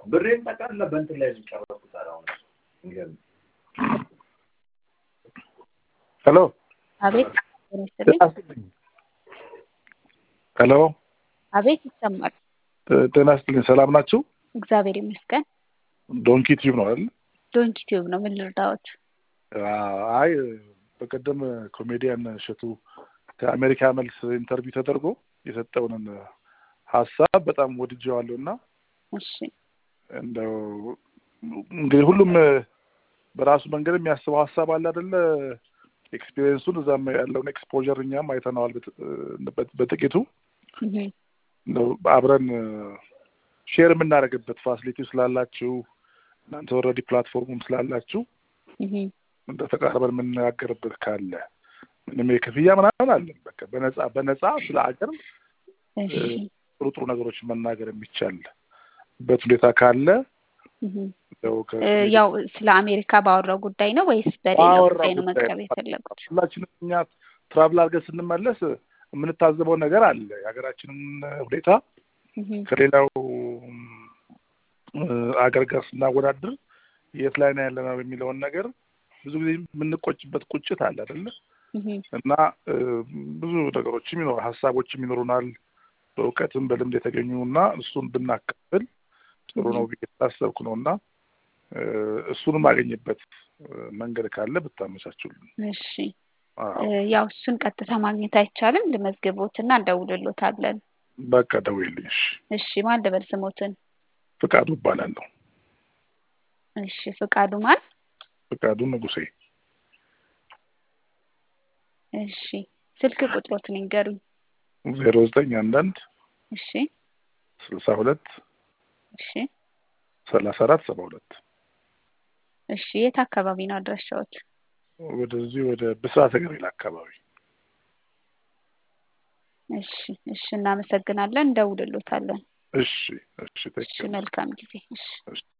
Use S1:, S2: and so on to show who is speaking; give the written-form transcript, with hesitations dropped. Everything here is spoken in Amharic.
S1: ብሬን ጠቃላ በእንትን ላይ ጨረስኩት አሁን እንግዲህ
S2: ሄሎ
S3: አቤት
S2: ሄሎ
S3: አቤት ይሰማል።
S2: ጤና ይስጥልኝ። ሰላም ናችሁ?
S3: እግዚአብሔር ይመስገን።
S2: ዶንኪ ቲዩብ ነው አይደል?
S3: ዶንኪ ቲዩብ ነው። ምን ልርዳዎት?
S2: አይ በቀደም ኮሜዲያን እሸቱ ከአሜሪካ መልስ ኢንተርቪው ተደርጎ የሰጠውን ሐሳብ በጣም ወድጄዋለሁና
S3: እሺ
S2: እንደው እንግዲህ ሁሉም በራሱ መንገድ የሚያስበው ሐሳብ አለ አይደለ? ኤክስፒሪየንሱን እዛም ያለውን ኤክስፖዠር እኛም አይተናል በጥቂቱ ነው አብረን ሼር የምናደርግበት ፋሲሊቲ ስላላችሁ እናንተ ኦልሬዲ ፕላትፎርሙም ስላላችሁ እንደ ተቃርበን የምንነጋገርበት ካለ ምንም የክፍያ ምናምን አለ በቃ በነፃ ስለ አገር ጥሩ ነገሮች መናገር የሚቻልበት ሁኔታ ካለ
S3: ያው ስለ አሜሪካ ባወራው ጉዳይ ነው ወይስ በሌላ ጉዳይ ነው መቅረብ የፈለጉት?
S2: ሁላችንም እኛ ትራቭል አድርገን ስንመለስ የምንታዘበው ነገር አለ። የሀገራችንን ሁኔታ ከሌላው አገር ጋር ስናወዳድር የት ላይ ነው ያለነው የሚለውን ነገር ብዙ ጊዜ የምንቆጭበት ቁጭት አለ አይደለ? እና ብዙ ነገሮችም ይኖር ሐሳቦችም ይኖሩናል በእውቀትም በልምድ የተገኙና እሱን ብናካፍል ጥሩ ነው ብዬ ታሰብኩ ነውና እሱን ማግኘበት መንገድ ካለ ብታመቻቹልን።
S3: እሺ ያው እሱን ቀጥታ ማግኘት አይቻልም። ለመዝገቦትና እንደውልሎታለን።
S2: በቃ ደውይልኝ።
S3: እሺ ማን ልበል ስሞትን?
S2: ፍቃዱ እባላለሁ።
S3: እሺ ፍቃዱ ማን?
S2: ፍቃዱ ንጉሴ።
S3: እሺ ስልክ ቁጥሮትን ይንገሩኝ።
S2: 0911
S3: እሺ
S2: 62
S3: እሺ
S2: 34 72
S3: እሺ የት አካባቢ ነው አድራሻዎት?
S2: ወደ ብስራተ ገብርኤል አካባቢ።
S3: እሺ እናመሰግናለን። እንደውልሎታለን።
S2: እሺ
S3: መልካም ጊዜ። እሺ